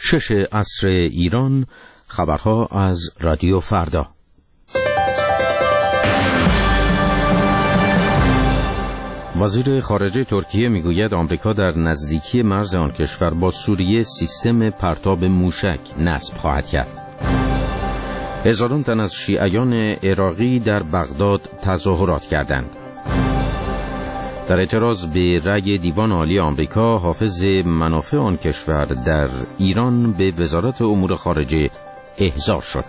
6 عصر ایران. خبرها از رادیو فردا. وزیر خارجه ترکیه میگوید آمریکا در نزدیکی مرز آن کشور با سوریه سیستم پرتاب موشک نصب خواهد کرد. هزاران تن از شیعیان عراقی در بغداد تظاهرات کردند. در اعتراض به رأی دیوان عالی آمریکا، حافظ منافع آن کشور در ایران به وزارت امور خارجه احضار شد.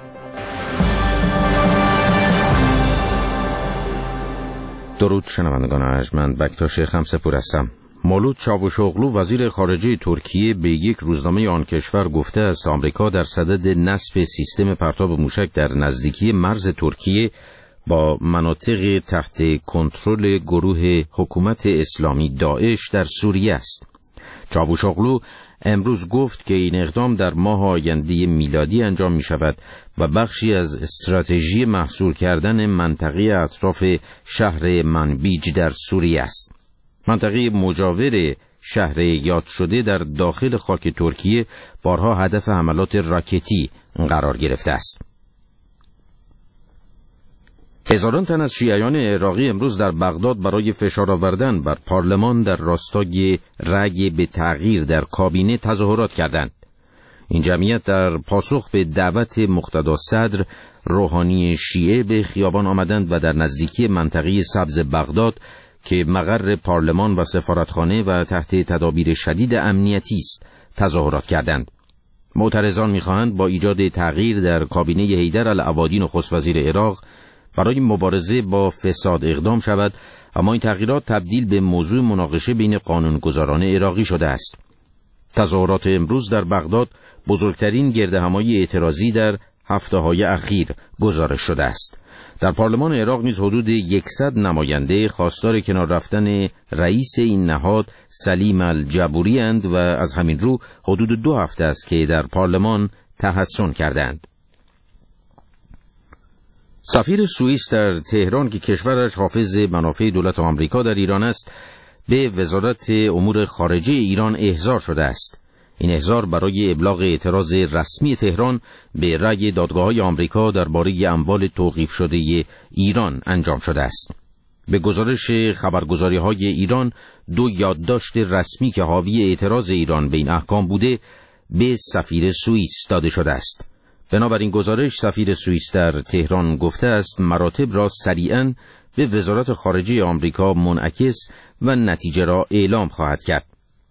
درود شنوندگان ارجمند، بکتاش خمسه‌پور هستم. مولود چاوشوغلو وزیر خارجه ترکیه به یک روزنامه آن کشور گفته است آمریکا در صدد نصب سیستم پرتاب موشک در نزدیکی مرز ترکیه با مناطق تحت کنترل گروه حکومت اسلامی داعش در سوریه است. چاوشوغلو امروز گفت که این اقدام در ماه آینده میلادی انجام می شود و بخشی از استراتژی محصور کردن منطقه اطراف شهر منبیج در سوریه است. منطقه مجاور شهر یاد شده در داخل خاک ترکیه بارها هدف حملات راکتی قرار گرفته است. هزاران تن از شیعیان عراقی امروز در بغداد برای فشار آوردن بر پارلمان در راستای رأی به تغییر در کابینه تظاهرات کردند. این جمعیت در پاسخ به دعوت مقتدا صدر روحانی شیعه به خیابان آمدند و در نزدیکی منطقه سبز بغداد که مقر پارلمان و سفارتخانه و تحت تدابیر شدید امنیتی است تظاهرات کردند. معترضان می‌خواهند با ایجاد تغییر در کابینه حیدر العبادی نخست وزیر عراق برای مبارزه با فساد اقدام شود، اما این تغییرات تبدیل به موضوع مناقشه بین قانونگذاران عراقی شده است. تظاهرات امروز در بغداد بزرگترین گردهمایی اعتراضی در هفته‌های اخیر گزارش شده است. در پارلمان عراق نیز حدود 100 نماینده خواستار کنار رفتن رئیس این نهاد سلیم الجبوری اند و از همین رو حدود 2 هفته است که در پارلمان تحصن کردند. سفیر سوئیس در تهران که کشورش حافظ منافع دولت آمریکا در ایران است، به وزارت امور خارجه ایران احضار شده است. این احضار برای ابلاغ اعتراض رسمی تهران به رأی دادگاه‌های آمریکا درباره اموال توقیف شده ایران انجام شده است. به گزارش خبرگزاری‌های ایران، 2 یادداشت رسمی که حاوی اعتراض ایران به این احکام بوده به سفیر سوئیس داده شده است. بنابراین گزارش سفیر سوئیس در تهران گفته است مراتب را سریعاً به وزارت خارجه آمریکا منعکس و نتیجه را اعلام خواهد کرد.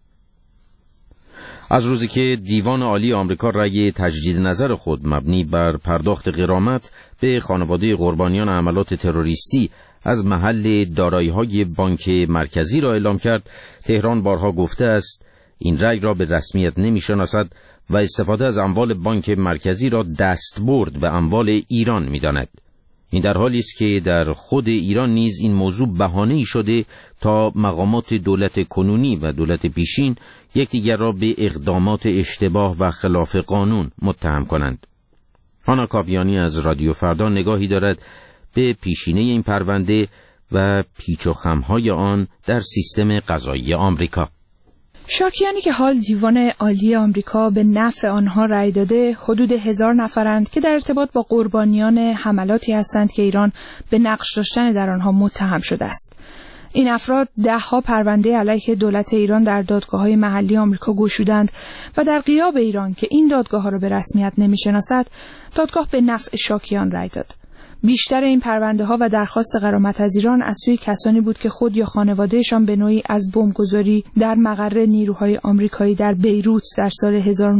از روزی که دیوان عالی آمریکا رأی تجدید نظر خود مبنی بر پرداخت غرامت به خانواده قربانیان حملات تروریستی از محل دارایی‌های بانک مرکزی را اعلام کرد، تهران بارها گفته است این رأی را به رسمیت نمی‌شناسد و استفاده از اموال بانک مرکزی را دستبرد به اموال ایران می‌داند. این در حالی است که در خود ایران نیز این موضوع بهانه‌ای شده تا مقامات دولت کنونی و دولت پیشین یکدیگر را به اقدامات اشتباه و خلاف قانون متهم کنند. هانا کاویانی از رادیو فردا نگاهی دارد به پیشینه این پرونده و پیچ و خم‌های آن در سیستم قضایی آمریکا. شاکیانی که حال دیوان عالی آمریکا به نفع آنها رأی داده حدود 1000 نفرند که در ارتباط با قربانیان حملاتی هستند که ایران به نقش داشتن در آنها متهم شده است. این افراد 10 پرونده علیه دولت ایران در دادگاه‌های محلی آمریکا گشودند و در غیاب ایران که این دادگاه‌ها را به رسمیت نمی‌شناسد، دادگاه به نفع شاکیان رأی داد. بیشتر این پرونده‌ها و درخواست غرامت از ایران از سوی کسانی بود که خود یا خانوادهشان به نوعی از بمبگذاری در مقر نیروهای آمریکایی در بیروت در سال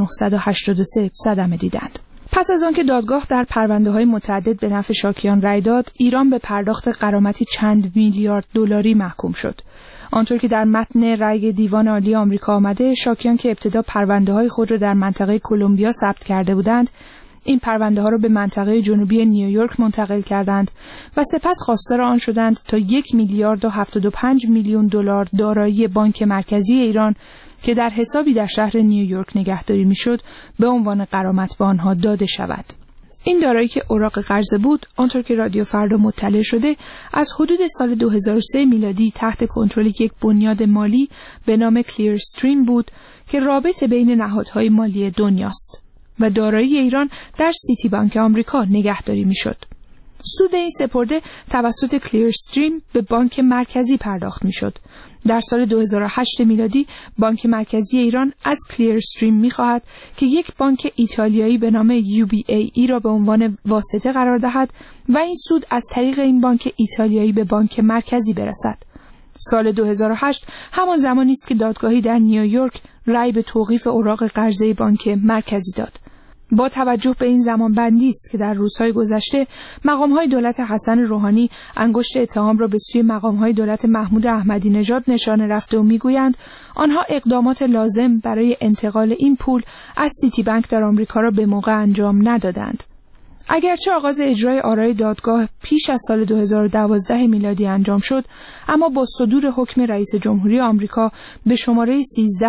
1983 صدمه دیدند. پس از آنکه دادگاه در پرونده‌های متعدد به نفع شاکیان رأی داد، ایران به پرداخت غرامتی چند میلیارد دلاری محکوم شد. آنطور که در متن رأی دیوان عالی آمریکا آمده، شاکیان که ابتدا پرونده‌های خود را در منطقه کلمبیا ثبت کرده بودند، این پرونده ها را به منطقه جنوبی نیویورک منتقل کردند و سپس خواستار آن شدند تا 1,075,000,000 دلار دارایی بانک مرکزی ایران که در حسابی در شهر نیویورک نگهداری میشد به عنوان غرامت به آنها داده شود. این دارایی که اوراق قرضه بود، آنطور که رادیو فردا مطلع شده، از حدود سال 2003 میلادی تحت کنترل یک بنیاد مالی به نام کلیر استریم بود که رابطه بین نهادهای مالی دنیاست و دارایی ایران در سیتی بانک آمریکا نگهداری میشد. سود این سپرده توسط کلیرستریم به بانک مرکزی پرداخت میشد. در سال 2008 میلادی بانک مرکزی ایران از کلیرستریم میخواهد که یک بانک ایتالیایی به نام UBAE را به عنوان واسطه قرار دهد و این سود از طریق این بانک ایتالیایی به بانک مرکزی برسد. سال 2008 همان زمانی است که دادگاهی در نیویورک رأی به توقیف اوراق قرضه بانک مرکزی داد. با توجه به این زمان بندی است که در روزهای گذشته مقام‌های دولت حسن روحانی انگشت اتهام را به سوی مقام‌های دولت محمود احمدی نژاد نشانه رفته و میگویند آنها اقدامات لازم برای انتقال این پول از سیتی بانک در آمریکا را به موقع انجام ندادند. اگرچه آغاز اجرای آرای دادگاه پیش از سال 2012 میلادی انجام شد، اما با صدور حکم رئیس جمهوری آمریکا به شماره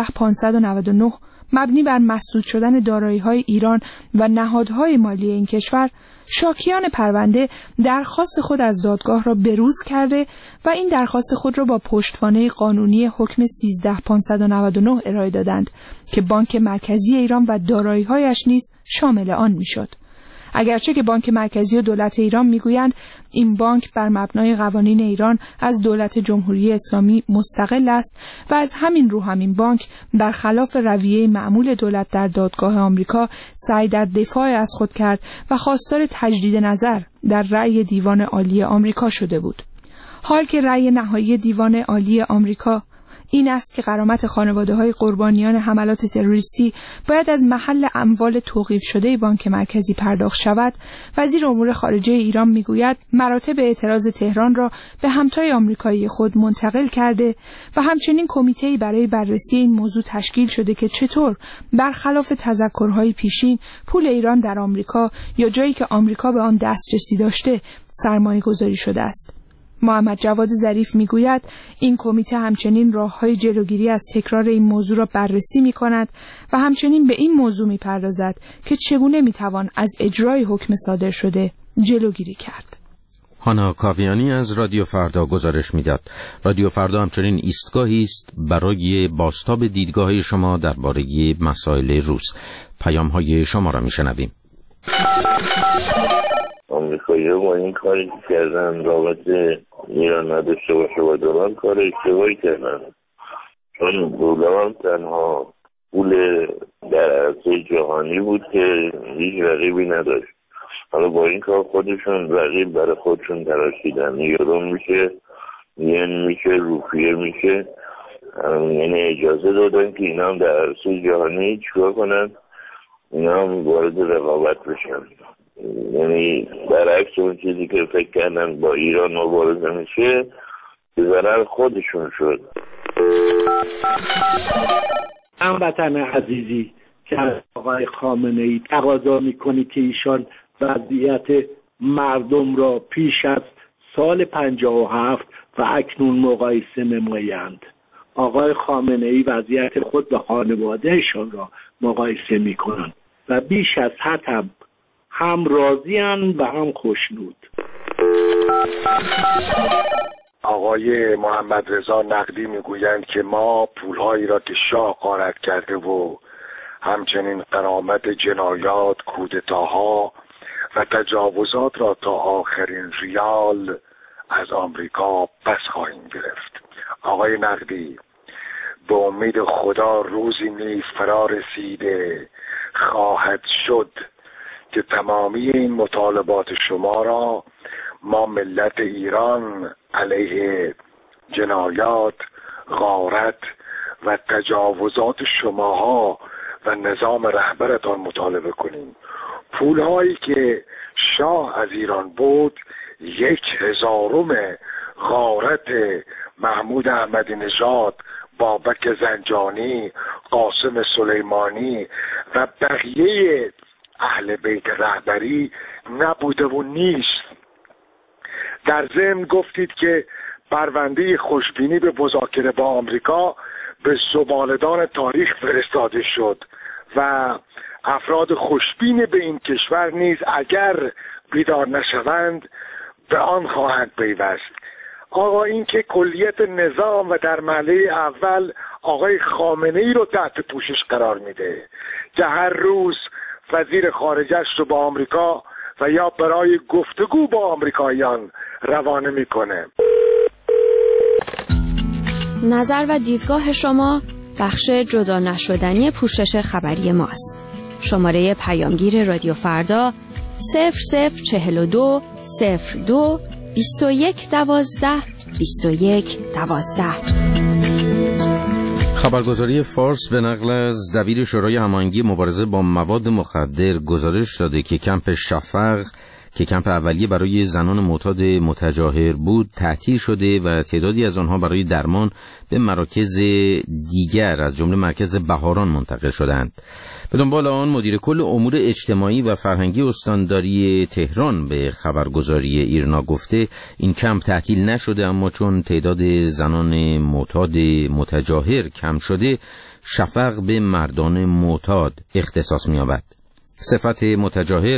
13599 مبنی بر مسدود شدن دارایی‌های ایران و نهادهای مالی این کشور، شاکیان پرونده درخواست خود از دادگاه را بروز کرده و این درخواست خود را با پشتوانه قانونی حکم 13599 ارائه دادند که بانک مرکزی ایران و دارایی‌هایش نیز شامل آن می‌شد. اگرچه که بانک مرکزی و دولت ایران میگویند این بانک بر مبنای قوانین ایران از دولت جمهوری اسلامی مستقل است و از همین رو همین بانک برخلاف رویه معمول دولت در دادگاه آمریکا سعی در دفاع از خود کرد و خواستار تجدید نظر در رأی دیوان عالی آمریکا شده بود. حال که رأی نهایی دیوان عالی آمریکا این است که غرامت خانواده‌های قربانیان حملات تروریستی باید از محل اموال توقیف شده بانک مرکزی پرداخت شود، وزیر امور خارجه ایران میگوید مراتب اعتراض تهران را به همتای آمریکایی خود منتقل کرده و همچنین کمیته‌ای برای بررسی این موضوع تشکیل شده که چطور برخلاف تذکرهای پیشین پول ایران در آمریکا یا جایی که آمریکا به آن دسترسی داشته سرمایه‌گذاری شده است. محمد جواد ظریف میگوید این کمیته همچنین راه‌های جلوگیری از تکرار این موضوع را بررسی می‌کند و همچنین به این موضوع می‌پردازد که چگونه می‌توان از اجرای حکم صادر شده جلوگیری کرد. هانا کاویانی از رادیو فردا گزارش می‌داد. رادیو فردا همچنین ایستگاهی است برای بازتاب دیدگاه شما درباره مسائل روز. پیام‌های شما را می‌شنویم. آمریکایی‌ها با این کاری که کردن رابطه ایران نداشته باشه با دولت کار اشتباهی کردن، چون دولت تنها پول در عرصه جهانی بود که هیچ رقیبی نداشت. حالا با این کار خودشون رقیب برای خودشون تراشیدن، یورو میشه، ین میشه، روپیه میشه، یعنی اجازه دادن که اینا هم در عرصه جهانی چیکار کنن، اینا هم وارد رقابت بشن. یعنی برعکس اون چیزی که فکر کردن با ایران مبارزه میشه به ضرر خودشون شد. هموطن عزیزی که از آقای خامنه‌ای تقاضا میکنی که ایشان وضعیت مردم را پیش از سال 57 و اکنون مقایسه نمایند. آقای خامنه‌ای وضعیت خود به خانوادهشان را مقایسه میکنند و بیش از حد هم راضی‌اند و هم خوشنود. آقای محمد رضا نقدی میگویند که ما پولهایی را که شاه غارت کرده و همچنین غرامت جنایات، کودتاها و تجاوزات را تا آخرین ریال از آمریکا پس خواهیم گرفت. آقای نقدی، به امید خدا روزی نیز فرا رسیده خواهد شد که تمامی این مطالبات شما را ما ملت ایران علیه جنایات، غارت و تجاوزات شماها و نظام رهبرتان مطالبه کنیم. پولهایی که شاه از ایران بود 1/1000 غارت محمود احمدی نژاد، بابک زنجانی، قاسم سلیمانی و بقیه اهل بیت رهبری نبوده و نیست. در ضمن گفتید که پرونده خوشبینی به مذاکره با آمریکا به زبالدان تاریخ فرستاده شد و افراد خوشبین به این کشور نیز اگر بیدار نشوند به آن خواهند پیوست. آقا این که کلیت نظام و در مرحله اول آقای خامنه‌ای رو تحت پوشش قرار میده که هر روز وزیر خارجه‌اش رو با آمریکا و یا برای گفتگو با آمریکاییان روانه میکنه. نظر و دیدگاه شما بخش جدا نشدنی پوشش خبری ماست. شماره پیامگیر رادیو فردا 0042 02 21 12 21 12. خبرگزاری فارس به نقل از دبیر شورای هماهنگی مبارزه با مواد مخدر گزارش داده که کمپ شفق که کمپ اولیه برای زنان معتاد متجاهر بود تعطیل شده و تعدادی از آنها برای درمان به مراکز دیگر از جمله مرکز بهاران منتقل شدند. به دنبال آن مدیر کل امور اجتماعی و فرهنگی استانداری تهران به خبرگزاری ایرنا گفته این کمپ تعطیل نشده، اما چون تعداد زنان معتاد متجاهر کم شده شفق به مردان معتاد اختصاص می‌یابد. صفت متجاهر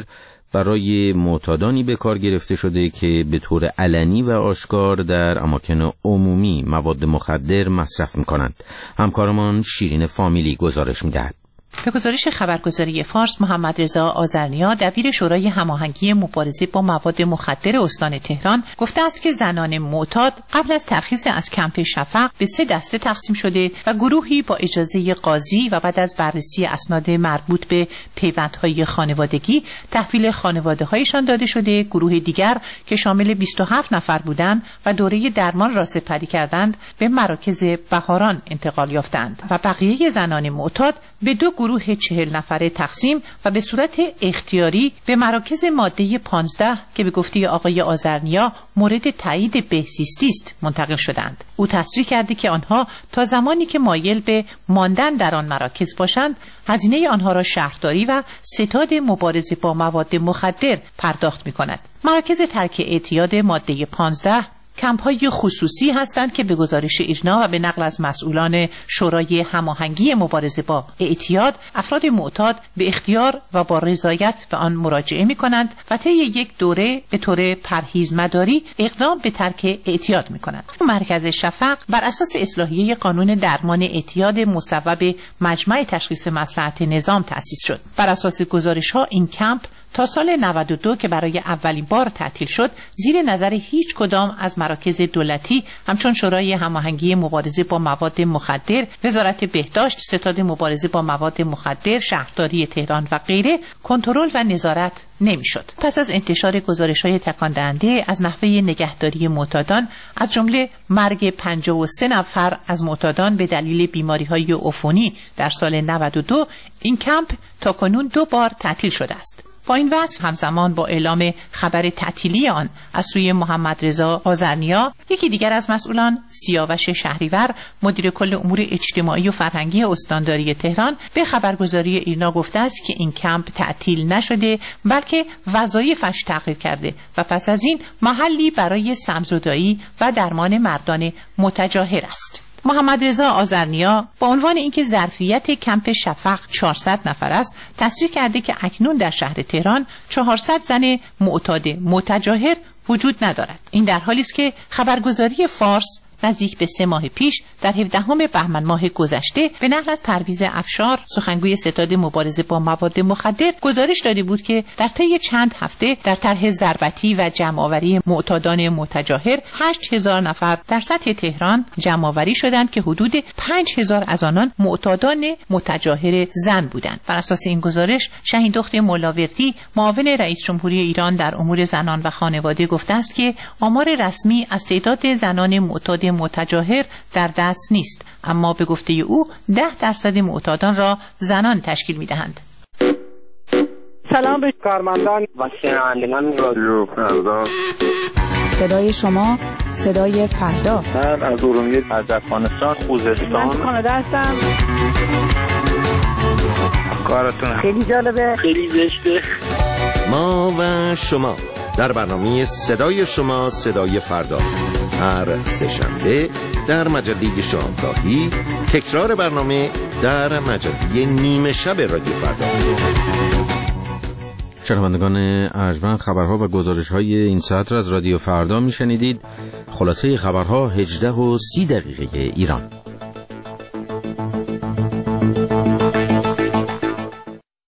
برای معتادانی به کار گرفته شده که به طور علنی و آشکار در اماکن عمومی مواد مخدر مصرف می‌کنند. همکارمان شیرین فامیلی گزارش می‌دهد. به گزارش خبرگزاری فارس، محمد رضا آذرنیا دبیر شورای هماهنگی مبارزه با مواد مخدر استان تهران گفته است که زنان معتاد قبل از ترخیص از کمپ شفق به 3 دسته تقسیم شده و گروهی با اجازه قاضی و بعد از بررسی اسناد مربوط به پیوندهای خانوادگی تحویل خانواده‌هایشان داده شده. گروه دیگر که شامل 27 نفر بودند و دوره درمان را سپری کردند به مراکز بهاران انتقال یافتند و بقیه زنان معتاد به 2 گروه 40 نفره تقسیم و به صورت اختیاری به مراکز ماده 15 که به گفته آقای آذرنیا مورد تایید بهزیستی است منتقل شدند. او تصریح کرده که آنها تا زمانی که مایل به ماندن در آن مراکز باشند هزینه آنها را شهرداری و ستاد مبارزه با مواد مخدر پرداخت می‌کند. مراکز ترک اعتیاد ماده 15 کمپ‌های خصوصی هستند که به گزارش ایرنا و به نقل از مسئولان شورای هماهنگی مبارزه با اعتیاد افراد معتاد به اختیار و با رضایت به آن مراجعه می‌کنند و طی یک دوره به طور پرهیزمداری اقدام به ترک اعتیاد می‌کنند. مرکز شفق بر اساس اصلاحیه قانون درمان اعتیاد مصوب مجمع تشخیص مصلحت نظام تأسیس شد. بر اساس گزارش‌ها این کمپ تا سال 92 که برای اولین بار تعطیل شد زیر نظر هیچ کدام از مراکز دولتی همچون شورای هماهنگی مبارزه با مواد مخدر، وزارت بهداشت، ستاد مبارزه با مواد مخدر، شهرداری تهران و غیره کنترل و نظارت نمیشد. پس از انتشار گزارش‌های تکاندهنده از نحوه نگهداری معتادان از جمله مرگ 53 نفر از معتادان به دلیل بیماری‌های عفونی در سال 92 این کمپ تاکنون 2 بار تعطیل شده است. با این وصف همزمان با اعلام خبر تعطیلی آن از سوی محمد رضا آذرنیا یکی دیگر از مسئولان سیاوش شهریور مدیر کل امور اجتماعی و فرهنگی استانداری تهران به خبرگزاری ایرنا گفته است که این کمپ تعطیل نشده بلکه وظایفش تغییر کرده و پس از این محلی برای سمزدایی و درمان مردان متجاهر است. محمد رضا آذرنیا با عنوان اینکه ظرفیت کمپ شفق 400 نفر است تصریح کرده که اکنون در شهر تهران 400 زن معتاد متجاهر وجود ندارد. این در حالی است که خبرگزاری فارس نزدیک به 3 ماه پیش در 17 بهمن ماه گذشته به نقل از پرویز افشار سخنگوی ستاد مبارزه با مواد مخدر گزارش داده بود که در طی چند هفته در طرح ضربتی و جمع‌آوری معتادان متجاهر 8000 نفر در سطح تهران جمع‌آوری شدند که حدود 5000 از آنان معتادان متجاهر زن بودند. بر اساس این گزارش شهیندخت مولاوردی معاون رئیس جمهوری ایران در امور زنان و خانواده گفته است که آمار رسمی از تعداد زنان معتاد متجاهر در دست نیست، اما به گفته او 10% معتادان را زنان تشکیل می‌دهند. سلام به کارمندان و شنوندگان رادیو فردا. صدای شما، صدای فردا. من از ارومیه از افغانستان خوزستان. من کانادا هستم. کارتون خیلی جالبه، خیلی زشته. ما و شما در برنامه صدای شما، صدای فردا، هر سه‌شنبه در مجله شامگاهی، تکرار برنامه در مجله نیمه شب رادیو فردا. شنوندگان ارجمند، خبرها و گزارش‌های این ساعت را از رادیو فردا می‌شنیدید. خلاصه خبرها 18:30 ایران.